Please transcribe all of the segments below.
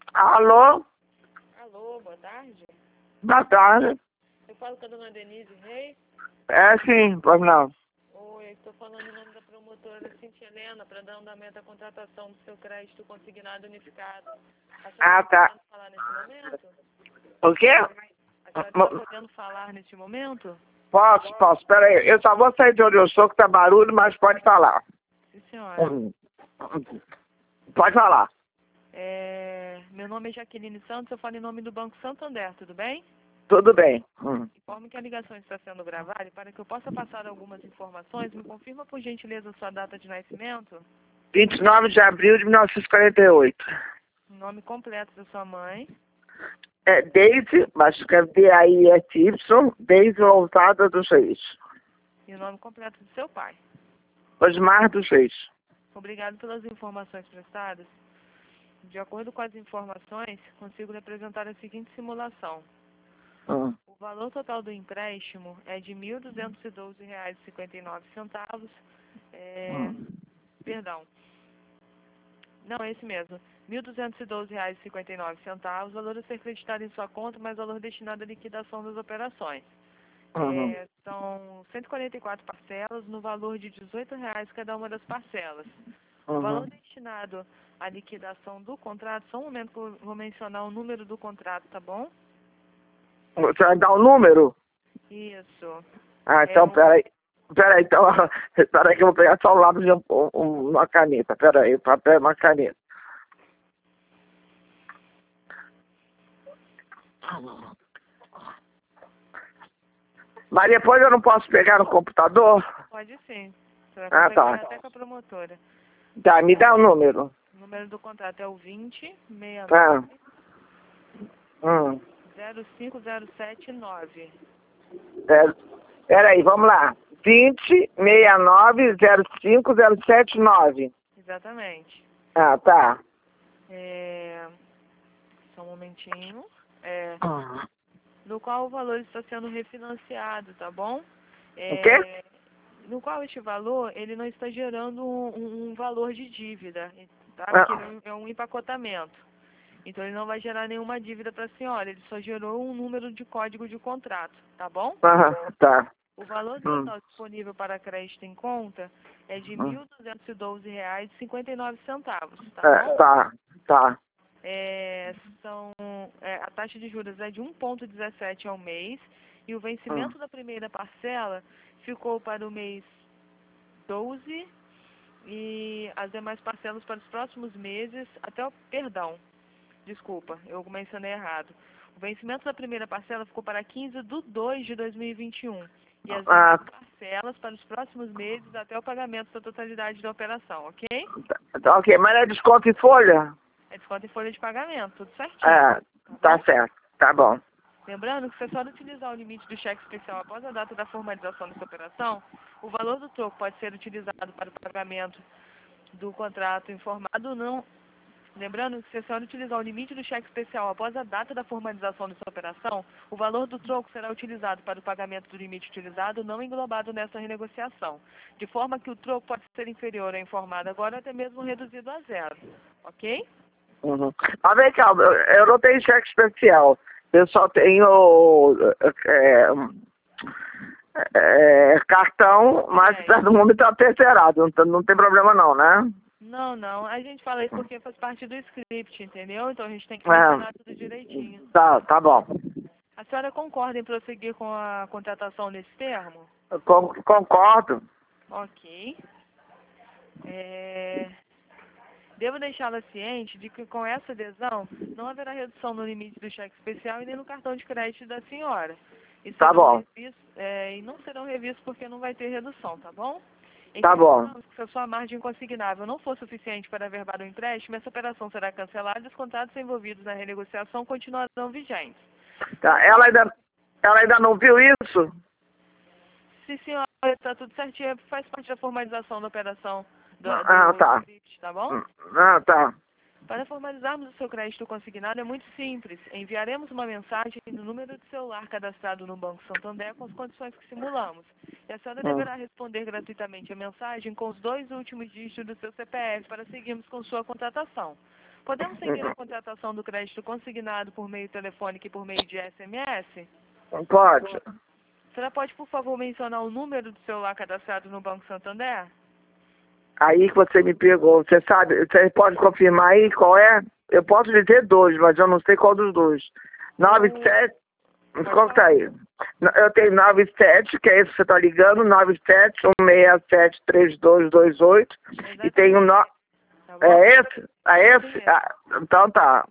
Alô? Alô, boa tarde. Boa tarde. Eu falo com a dona Denise Reis. É sim, pois não. Oi, estou falando em nome da promotora Cintia Helena para dar andamento à contratação do seu crédito consignado unificado. A senhora está Tá. podendo falar nesse momento? O quê? A senhora está podendo falar neste momento? Posso. Pera aí. Eu só vou sair de onde eu sou, que tá barulho, mas pode falar. Sim, senhora. Pode falar. Meu nome é Jaqueline Santos, eu falo em nome do Banco Santander, tudo bem? Tudo bem. Informe que a ligação está sendo gravada e para que eu possa passar algumas informações, me confirma por gentileza sua data de nascimento, 29 de abril de 1948. o nome completo da sua mãe, É Deise, mas escreve D-A-I-S-Y, Deise Lousada dos Reis. e o nome completo do seu pai. Osmar dos Reis. Obrigado pelas informações prestadas. De acordo com as informações, consigo representar a seguinte simulação. Hum. O valor total do empréstimo é de R$ 1.212,59. Perdão. Não, é esse mesmo. R$ 1.212,59. Valor a ser creditado em sua conta, mais valor destinado à liquidação das operações. São 144 parcelas no valor de R$ 18,00 cada uma das parcelas. O valor destinado à liquidação do contrato, só um momento que eu vou mencionar o número do contrato, tá bom? Você vai dar o número? Isso. Então, peraí. Peraí, então, peraí que eu vou pegar só o lápis e uma caneta. Peraí, papel e uma caneta. Mas depois eu não posso pegar no computador? Pode sim. Você vai conseguir Tá. até com a promotora. Tá, me dá o número. O número do contrato é o 2069 05079. Peraí, vamos lá. 2069-05079. Exatamente. Tá. Só um momentinho. No qual o valor está sendo refinanciado, tá bom? O quê? No qual este valor, ele não está gerando um valor de dívida, tá? Porque ele é um empacotamento. Então, ele não vai gerar nenhuma dívida para a senhora, ele só gerou um número de código de contrato, tá bom? Tá. O valor total disponível para crédito em conta é de R$ 1.212,59, tá bom? Tá. A taxa de juros é de 1,17 ao mês e o vencimento da primeira parcela ficou para o mês 12 e as demais parcelas para os próximos meses desculpa, eu mencionei errado. O vencimento da primeira parcela ficou para 15/2/2021 e as demais parcelas para os próximos meses até o pagamento da totalidade da operação, ok? Ok, mas é desconto em folha? É desconto em folha de pagamento, tudo certinho. Tá certo. Tá bom. Lembrando que se a senhora utilizar o limite do cheque especial após a data da formalização dessa operação, o valor do troco pode ser utilizado para o pagamento do contrato informado não. Lembrando que se a senhora utilizar o limite do cheque especial após a data da formalização dessa operação, o valor do troco será utilizado para o pagamento do limite utilizado não englobado nessa renegociação, de forma que o troco pode ser inferior ao informado agora até mesmo reduzido a zero, ok? Mas vem cá, eu não tenho cheque especial. Eu só tenho cartão, mas no momento está terceirado. Não tem problema não, né? Não. A gente fala isso porque faz parte do script, entendeu? Então a gente tem que mencionar tudo direitinho. Tá bom. A senhora concorda em prosseguir com a contratação nesse termo? Concordo. Ok. Devo deixá-la ciente de que com essa adesão não haverá redução no limite do cheque especial e nem no cartão de crédito da senhora. E Tá bom. E não serão revistos porque não vai ter redução, tá bom? Tá bom. Se a sua margem consignável não for suficiente para averbar o empréstimo, essa operação será cancelada e os contratos envolvidos na renegociação continuarão vigentes. Tá. Ela ainda não viu isso? Sim, senhora, está tudo certinho, faz parte da formalização da operação do script, tá bom? Tá. Para formalizarmos o seu crédito consignado é muito simples. Enviaremos uma mensagem no número de celular cadastrado no Banco Santander com as condições que simulamos. E a senhora deverá responder gratuitamente a mensagem com os 2 últimos dígitos do seu CPF para seguirmos com sua contratação. Podemos seguir a contratação do crédito consignado por meio telefônico e por meio de SMS? Pode. A senhora pode, por favor, mencionar o número do celular cadastrado no Banco Santander? Aí que você me pegou. Você sabe, você pode confirmar aí qual é? Eu posso dizer dois, mas eu não sei qual dos dois. 97. Qual que tá aí? Eu tenho 97, que é esse que você tá ligando, 97-167-3228. E tenho no... Tá bom? É esse? É esse? Ah, então tá.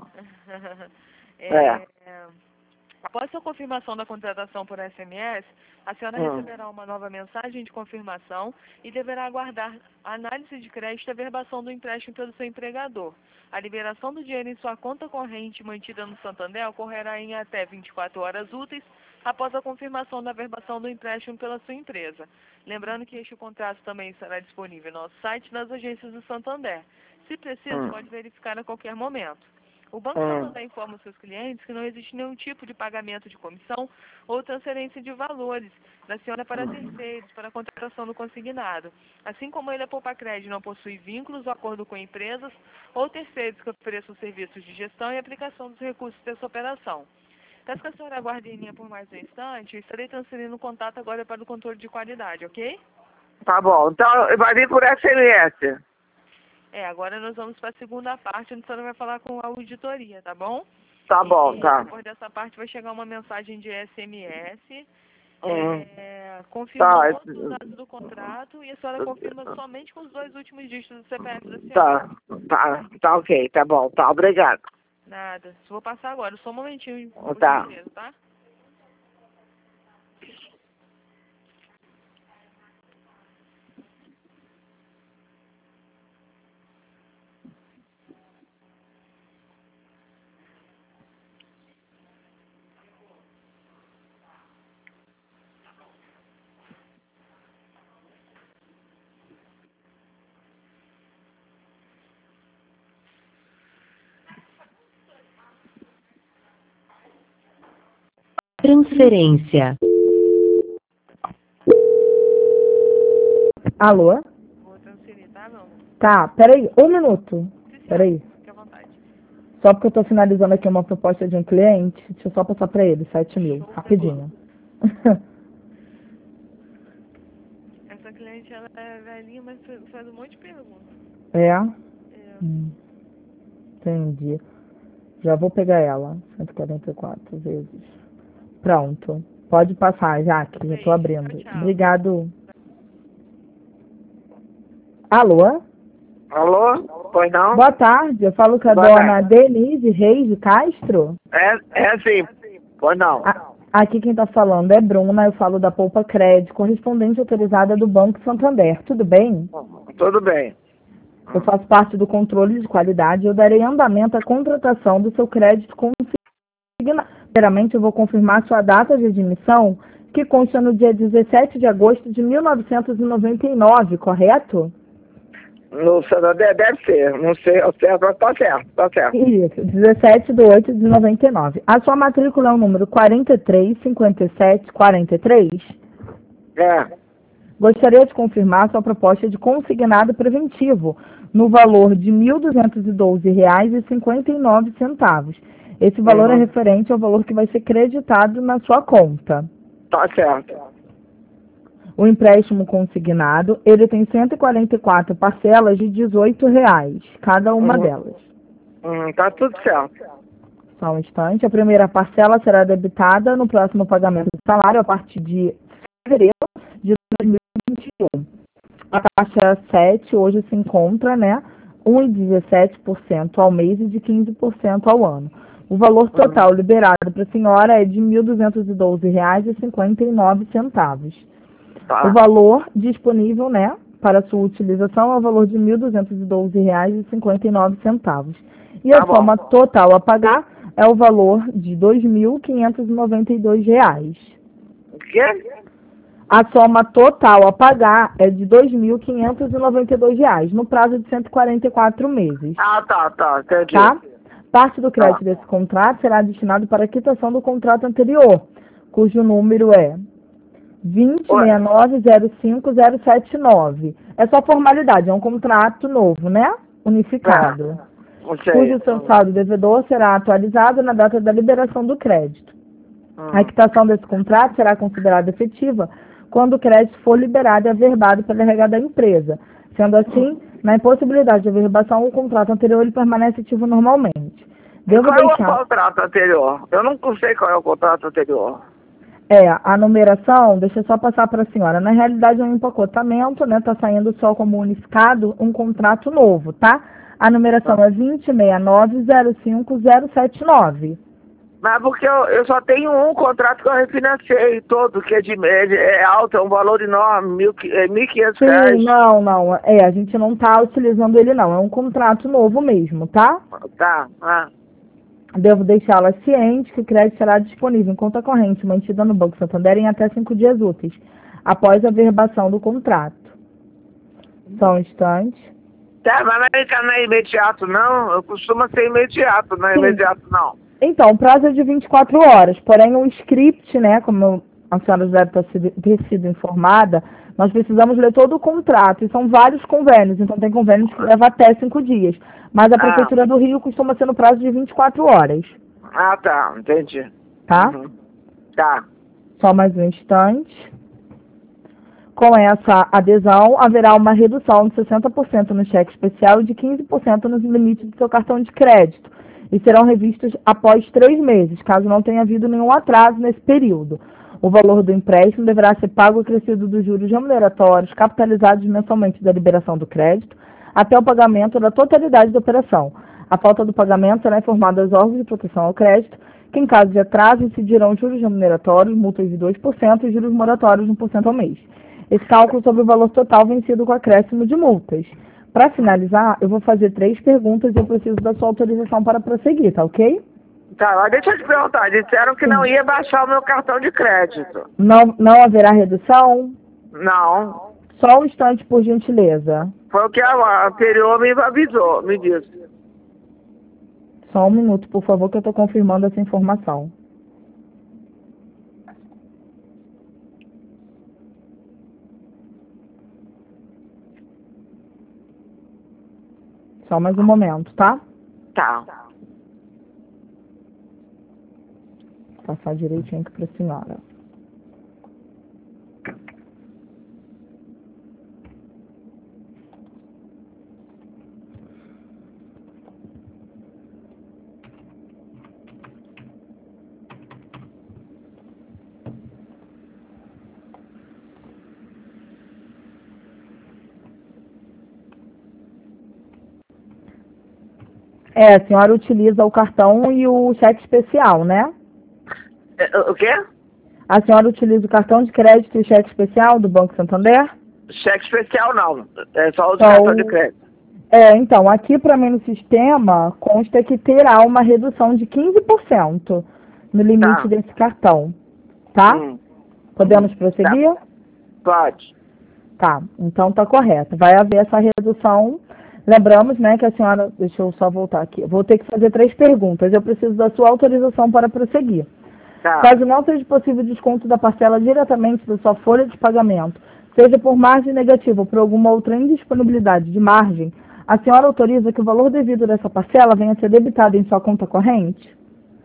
Após sua confirmação da contratação por SMS, a senhora receberá uma nova mensagem de confirmação e deverá aguardar a análise de crédito e a verbação do empréstimo pelo seu empregador. A liberação do dinheiro em sua conta corrente mantida no Santander ocorrerá em até 24 horas úteis após a confirmação da verbação do empréstimo pela sua empresa. Lembrando que este contrato também estará disponível no nosso site e nas agências do Santander. Se preciso, pode verificar a qualquer momento. O Banco Santander informa os seus clientes que não existe nenhum tipo de pagamento de comissão ou transferência de valores da senhora para terceiros para a contratação do consignado. Assim como ele, a Poupa Crédito, não possui vínculos ou acordo com empresas ou terceiros que ofereçam serviços de gestão e aplicação dos recursos dessa operação. Peço que a senhora aguarde em linha por mais um instante. Eu estarei transferindo o contato agora para o controle de qualidade, ok? Tá bom. Então vai vir por SMS. Agora nós vamos para a segunda parte, onde a senhora vai falar com a auditoria, tá bom? Tá bom, tá. Depois dessa parte vai chegar uma mensagem de SMS, Tá. confirmando os dados do contrato, e a senhora confirma somente com os 2 últimos dígitos do CPF da senhora. Tá ok, tá bom. Tá, obrigado. Nada. Vou passar agora, só um momentinho, por Tá. gentileza, tá? Transferência. Alô? Vou transferir, tá? Não. Tá, peraí, um minuto. Peraí. Fique à vontade. Só porque eu tô finalizando aqui uma proposta de um cliente, deixa eu só passar pra ele, 7 mil, rapidinho. Essa cliente, ela é velhinha, mas faz um monte de perguntas. Entendi. Já vou pegar ela, 144 vezes. Pronto. Pode passar, Jaque, já tô abrindo. Tchau. Obrigado. Alô? Alô? Pois não? Boa tarde, eu falo com a Boa dona tarde. Denise Reis de Castro. É sim. Pois não. Aqui quem está falando é Bruna, eu falo da Poupa Crédito, correspondente autorizada do Banco Santander. Tudo bem? Tudo bem. Eu faço parte do controle de qualidade e eu darei andamento à contratação do seu crédito consignado. Primeiramente, eu vou confirmar sua data de admissão, que consta no dia 17 de agosto de 1999, correto? No Santander deve ser. Não sei ao certo, mas tá certo. Tá certo. Isso, 17/8/99. A sua matrícula é o número 435743? Gostaria de confirmar sua proposta de consignado preventivo no valor de R$ 1.212,59. Esse valor é referente ao valor que vai ser creditado na sua conta. Tá certo. O empréstimo consignado, ele tem 144 parcelas de R$ 18,00, cada uma delas. Tá tudo certo. Só um instante. A primeira parcela será debitada no próximo pagamento do salário a partir de fevereiro de 2021. A taxa 7 hoje se encontra, 1,17% ao mês e de 15% ao ano. O valor total liberado para a senhora é de R$ 1.212,59. Tá. O valor disponível, para sua utilização é o valor de R$ 1.212,59. E a soma total a pagar é o valor de R$ 2.592. O quê? A soma total a pagar é de R$ 2.592, no prazo de 144 meses. Tá. Entendi. Tá? Parte do crédito desse contrato será destinado para a quitação do contrato anterior, cujo número é 206905079. É só formalidade, é um contrato novo, unificado. Não sei. cujo seu saldo devedor será atualizado na data da liberação do crédito. A quitação desse contrato será considerada efetiva quando o crédito for liberado e averbado pela RH da empresa. Sendo assim, na impossibilidade de averbação, o contrato anterior ele permanece ativo normalmente. Devo Qual é o deixar... contrato anterior? Eu não sei qual é o contrato anterior. A numeração, deixa eu só passar para a senhora. Na realidade, é um empacotamento, né? Está saindo só como unificado um contrato novo, tá? A numeração é 269-05079. Mas porque eu só tenho um contrato que eu refinanciei todo, que é alto, é um valor enorme, R$ 1.500. Sim, não. A gente não está utilizando ele, não. É um contrato novo mesmo, tá? Tá. Devo deixá-la ciente que o crédito será disponível em conta corrente mantida no Banco Santander em até 5 dias úteis, após a averbação do contrato. Só um instante. Tá, mas não é imediato, não. Eu costumo ser imediato, não é Sim. imediato, não. Então, o prazo é de 24 horas, porém o script, né, como a senhora deve ter sido informada, nós precisamos ler todo o contrato, e são vários convênios, então tem convênios que levam até 5 dias. Mas a Prefeitura do Rio costuma ser no prazo de 24 horas. Ah, tá, entendi. Tá? Uhum. Tá. Só mais um instante. Com essa adesão, haverá uma redução de 60% no cheque especial e de 15% nos limites do seu cartão de crédito, e serão revistos após 3 meses, caso não tenha havido nenhum atraso nesse período. O valor do empréstimo deverá ser pago acrescido dos juros remuneratórios capitalizados mensalmente da liberação do crédito, até o pagamento da totalidade da operação. A falta do pagamento será informada aos órgãos de proteção ao crédito, que em caso de atraso incidirão juros remuneratórios, multas de 2% e juros moratórios de 1% ao mês. Esse cálculo sobre o valor total vencido com acréscimo de multas. Para finalizar, eu vou fazer 3 perguntas e eu preciso da sua autorização para prosseguir, tá ok? Tá, mas deixa eu te perguntar, disseram que não ia baixar o meu cartão de crédito. Não haverá redução? Não. Só um instante, por gentileza. Foi o que a anterior me avisou, me disse. Só um minuto, por favor, que eu estou confirmando essa informação. Só mais um momento, tá? Tá. Vou passar direitinho aqui para a senhora. A senhora utiliza o cartão e o cheque especial, né? O quê? A senhora utiliza o cartão de crédito e o cheque especial do Banco Santander? Cheque especial não, é só o cartão de crédito. Então, aqui para mim no sistema consta que terá uma redução de 15% no limite desse cartão, tá? Podemos prosseguir? Tá. Pode. Tá, então tá correto. Vai haver essa redução. Lembramos, né, que a senhora... Deixa eu só voltar aqui. Vou ter que fazer 3 perguntas. Eu preciso da sua autorização para prosseguir. Tá. Caso não seja possível desconto da parcela diretamente da sua folha de pagamento, seja por margem negativa ou por alguma outra indisponibilidade de margem, a senhora autoriza que o valor devido dessa parcela venha a ser debitado em sua conta corrente?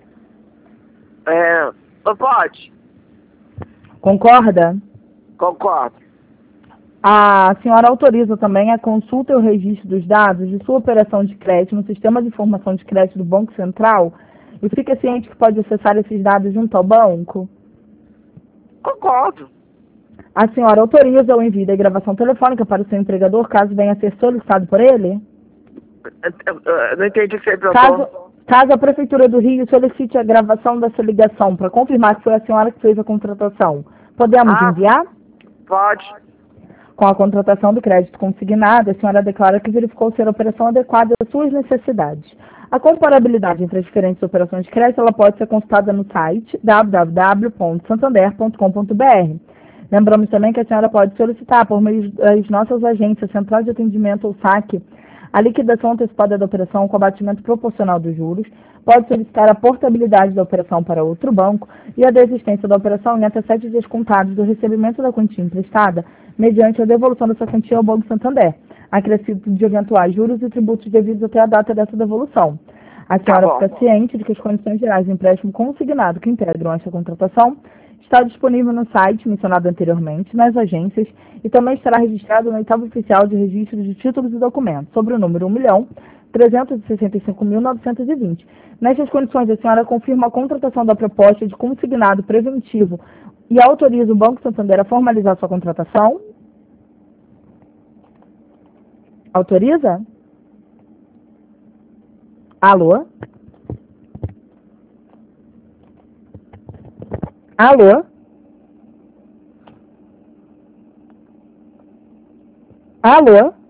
Pode. Concorda? Concordo. A senhora autoriza também a consulta e o registro dos dados de sua operação de crédito no Sistema de Informação de Crédito do Banco Central e fica ciente que pode acessar esses dados junto ao banco? Concordo. A senhora autoriza o envio da gravação telefônica para o seu empregador, caso venha a ser solicitado por ele? Não entendi o que você perguntou. Caso a Prefeitura do Rio solicite a gravação dessa ligação para confirmar que foi a senhora que fez a contratação, podemos enviar? Pode. Com a contratação do crédito consignado, a senhora declara que verificou ser a operação adequada às suas necessidades. A comparabilidade entre as diferentes operações de crédito ela pode ser consultada no site www.santander.com.br. Lembramos também que a senhora pode solicitar, por meio das nossas agências, Central de Atendimento ou SAC, a liquidação antecipada da operação com abatimento proporcional dos juros, pode solicitar a portabilidade da operação para outro banco e a desistência da operação em até 7 dias contados do recebimento da quantia emprestada, mediante a devolução dessa quantia ao Banco Santander. acrescido de eventuais juros e tributos devidos até a data dessa devolução. A senhora bom. fica ciente de que as condições gerais do empréstimo consignado que integram esta contratação está disponível no site mencionado anteriormente, nas agências, e também estará registrado no oitavo oficial de registro de títulos e documentos, sobre o número 1.365.920. Nestas condições, a senhora confirma a contratação da proposta de consignado preventivo e autoriza o Banco Santander a formalizar sua contratação? Autoriza? Alô? Alô? Alô?